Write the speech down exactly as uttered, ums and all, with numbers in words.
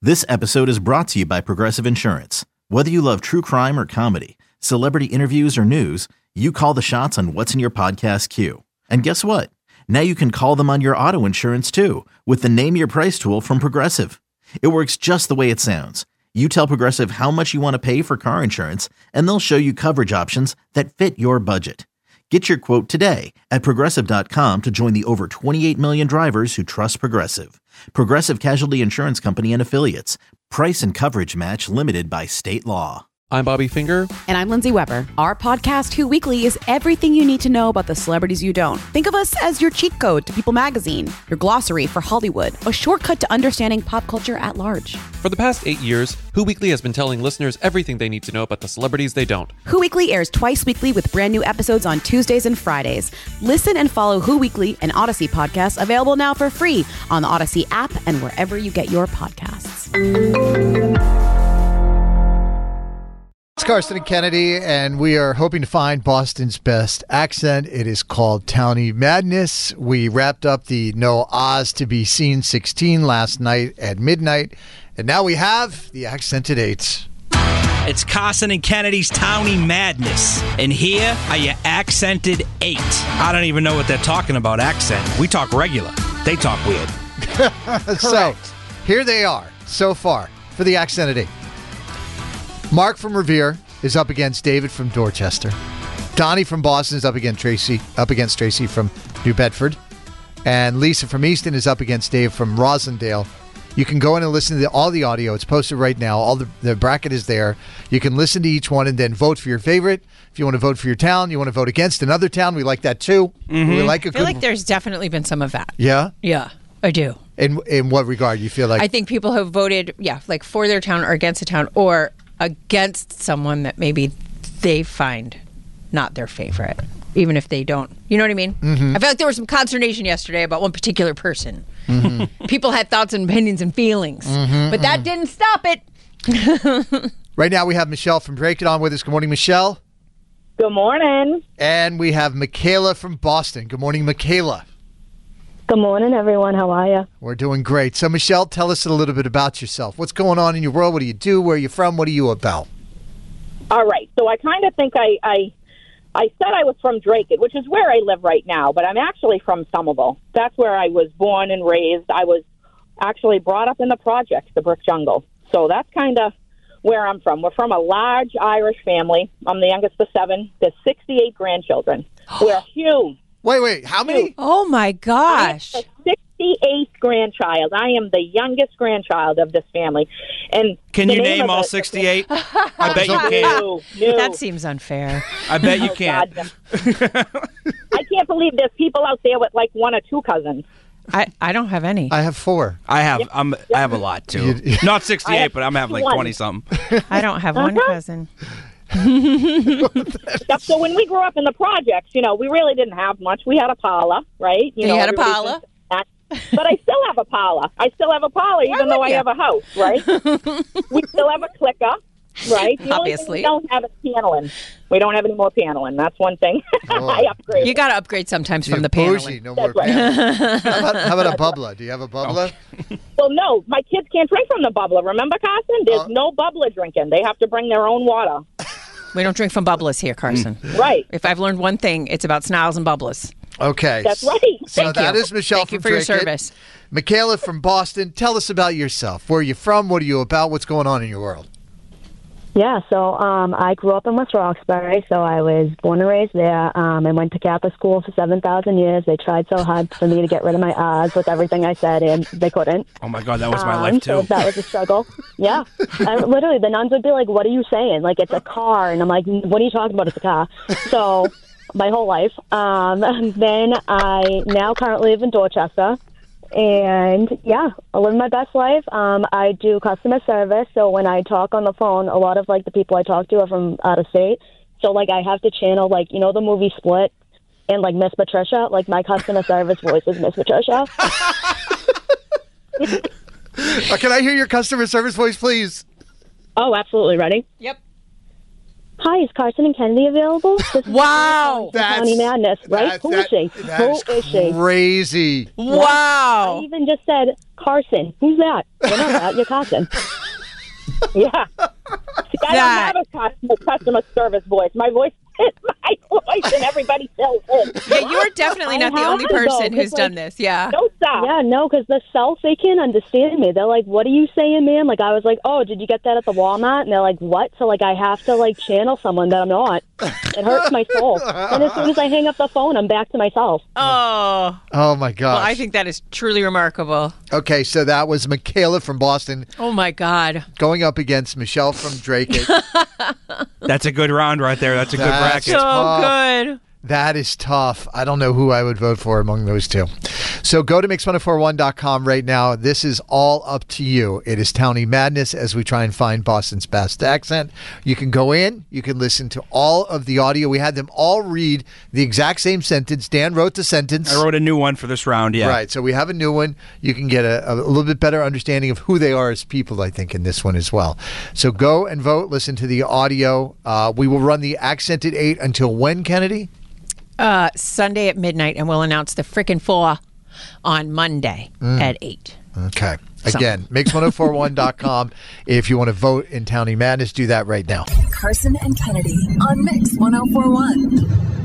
This episode is brought to you by Progressive Insurance. Whether you love true crime or comedy, celebrity interviews or news, you call the shots on what's in your podcast queue. And guess what? Now you can call them on your auto insurance too with the Name Your Price tool from Progressive. It works just the way it sounds. You tell Progressive how much you want to pay for car insurance, and they'll show you coverage options that fit your budget. Get your quote today at Progressive dot com to join the over twenty-eight million drivers who trust Progressive. Progressive Casualty Insurance Company and Affiliates. Price and coverage match limited by state law. I'm Bobby Finger. And I'm Lindsay Weber. Our podcast, Who Weekly, is everything you need to know about the celebrities you don't. Think of us as your cheat code to People Magazine, your glossary for Hollywood, a shortcut to understanding pop culture at large. For the past eight years, Who Weekly has been telling listeners everything they need to know about the celebrities they don't. Who Weekly airs twice weekly with brand new episodes on Tuesdays and Fridays. Listen and follow Who Weekly, an Odyssey podcast, available now for free on the Odyssey app and wherever you get your podcasts. It's Carson and Kennedy, and we are hoping to find Boston's best accent. It is called Townie Madness. We wrapped up the No Oz to be seen sixteen last night at midnight, and now we have the accented eights. It's Carson and Kennedy's Townie Madness, and here are your accented eight. I don't even know what they're talking about accent. We talk regular. They talk weird. So, here they are so far for the accented eight. Mark from Revere is up against David from Dorchester. Donnie from Boston is up against Tracy, up against Tracy from New Bedford. And Lisa from Easton is up against Dave from Rosendale. You can go in and listen to all the audio. It's posted right now. All the, the bracket is there. You can listen to each one and then vote for your favorite. If you want to vote for your town, you want to vote against another town, we like that too. Mm-hmm. We like a I feel good... like there's definitely been some of that. Yeah? Yeah, I do. In in what regard? You feel like... I think people have voted, yeah, like for their town or against a town or against someone that maybe they find not their favorite, even if they don't. You know what I mean? Mm-hmm. I feel like there was some consternation yesterday about one particular person. Mm-hmm. People had thoughts and opinions and feelings, mm-hmm, but that mm-hmm. didn't stop it. Right now we have Michelle from Break It On with us. Good morning, Michelle. Good morning. And we have Michaela from Boston. Good morning, Michaela. Good morning, everyone. How are you? We're doing great. So, Michelle, tell us a little bit about yourself. What's going on in your world? What do you do? Where are you from? What are you about? All right. So I kind of think I, I I said I was from Drake, which is where I live right now, but I'm actually from Somerville. That's where I was born and raised. I was actually brought up in the projects, the Brick Jungle. So that's kind of where I'm from. We're from a large Irish family. I'm the youngest of seven. There's sixty-eight grandchildren. We're huge. Wait, wait, how many? Oh, my gosh. I am the sixty-eighth grandchild. I am the youngest grandchild of this fammy. And can you name name all the, sixty-eight? I bet you can't. No, no. That seems unfair. I bet you Oh, can't. God, no. I can't believe there's people out there with like one or two cousins. I, I don't have any. I have four. I have yep. I'm I have a lot too. Not sixty-eight, but I'm having like twenty something. I don't have one uh-huh. cousin. Yep, so when we grew up in the projects, you know, we really didn't have much. We had a parlor, right? You, you know, had a parlor? But I still have a parlor. I still have a parlor, even though I have a house, right? We still have a clicker, right? The Obviously. only thing we don't have is paneling. We don't have any more paneling. That's one thing. Oh. I upgraded. You got to upgrade sometimes You're from the bougie, paneling. no more right. paneling. how, about, how about a bubbler? Do you have a bubbler? Okay. Well, no, my kids can't drink from the bubbler. Remember, Carson? There's uh, no bubbler drinking. They have to bring their own water. We don't drink from bubblers here, Carson. Right. If I've learned one thing, it's about snarls and bubblers. Okay. That's right. So Thank that you. is Michelle Thank from you for your Drake It. service. Michaela from Boston, tell us about yourself. Where are you from? What are you about? What's going on in your world? Yeah, so um, I grew up in West Roxbury, so I was born and raised there. Um, I went to Catholic school for seven thousand years. They tried so hard for me to get rid of my R's with everything I said, and they couldn't. Oh, my God, that was my um, life, too. So that was a struggle. Yeah. I, literally, the nuns would be like, what are you saying? Like, it's a car. And I'm like, what are you talking about? It's a car. So my whole life. Um, then I now currently live in Dorchester. And, yeah, I live my best life. Um, I do customer service, so when I talk on the phone, a lot of, like, the people I talk to are from out of state. So, like, I have to channel, like, you know the movie Split and, like, Miss Patricia? Like, my customer service voice is Miss Patricia. Uh, can I hear your customer service voice, please? Oh, absolutely. Ready? Yep. Hi, is Carson and Kennedy available? This is Wow. That's- County Madness, right? That- Who that- is she? that Who is is she? crazy. I Wow. even just said, Carson. Who's that? You're not that. You're Carson. Yeah. See, I That- don't have a customer, customer service voice. My voice is my voice, and everybody tells it. Yeah, you're definitely I not the have only to, though, person who's 'cause, done like, this. Yeah. Don't stop. Yeah, no, because the South, they can't understand me. They're like, what are you saying, man? Like, I was like, oh, did you get that at the Walmart? And they're like, what? So, like, I have to, like, channel someone that I'm not. It hurts my soul. And as soon as I hang up the phone, I'm back to myself. Oh. Oh, my gosh. Well, I think that is truly remarkable. Okay, so that was Michaela from Boston Oh, my God. going up against Michelle from Drake. That's a good round right there. That's a good That's- bracket. So tough. good. That is tough. I don't know who I would vote for among those two. So go to mix one oh four one dot com right now. This is all up to you. It is Townie Madness as we try and find Boston's best accent. You can go in. You can listen to all of the audio. We had them all read the exact same sentence. Dan wrote the sentence. I wrote a new one for this round, yeah. Right. So we have a new one. You can get a, a little bit better understanding of who they are as people, I think, in this one as well. So go and vote. Listen to the audio. Uh, we will run the accented eight until when, Kennedy? Uh, Sunday at midnight, and we'll announce the frickin' four on Monday at eight. Okay. Again, mix one oh four one dot com. If you want to vote in Townie Madness, do that right now. Carson and Kennedy on Mix one oh four one.